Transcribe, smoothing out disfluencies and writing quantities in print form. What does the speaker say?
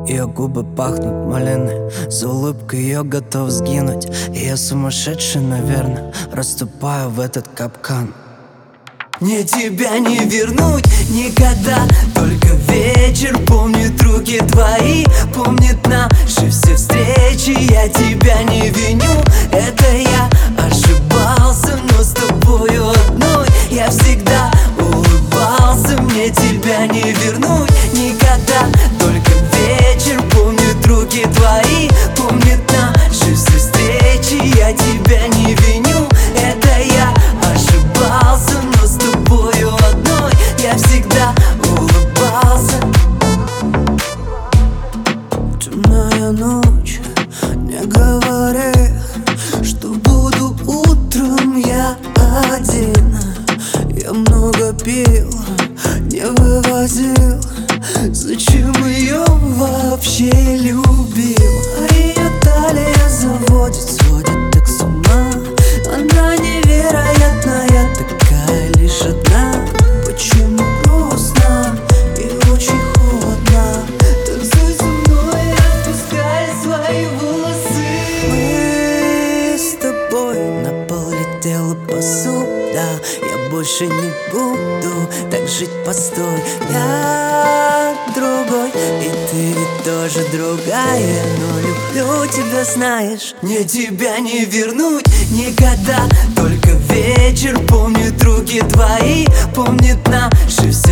Ее губы пахнут малиной, за улыбкой ее готов сгинуть. И я сумасшедший, наверное, расступаю в этот капкан. Мне тебя не вернуть никогда, только вечер помнит руки твои, помнит наши все встречи. Я тебя не виню, это я ошибался, но с тобою одной я всегда улыбался. Мне тебя не вернуть никогда, только вечер помнит руки твои, помнит наши все встречи. Я тебя не виню, это я ошибался, но с тобою одной я всегда улыбался. Темная ночь, не говори, что буду утром я один. Я много пил, не вывозил, зачем ее вообще любил? А ее талия сводит так с ума. Она невероятная, такая лишь одна. Почему грустно и очень холодно? Танцуй со мной, отпускай свои волосы. Мы с тобой на пол летела посуда. Я больше не буду так жить, постой. Я другой, и ты ведь тоже другая, но люблю тебя, знаешь. Мне тебя не вернуть никогда, только вечер помнит руки твои, помнит наши все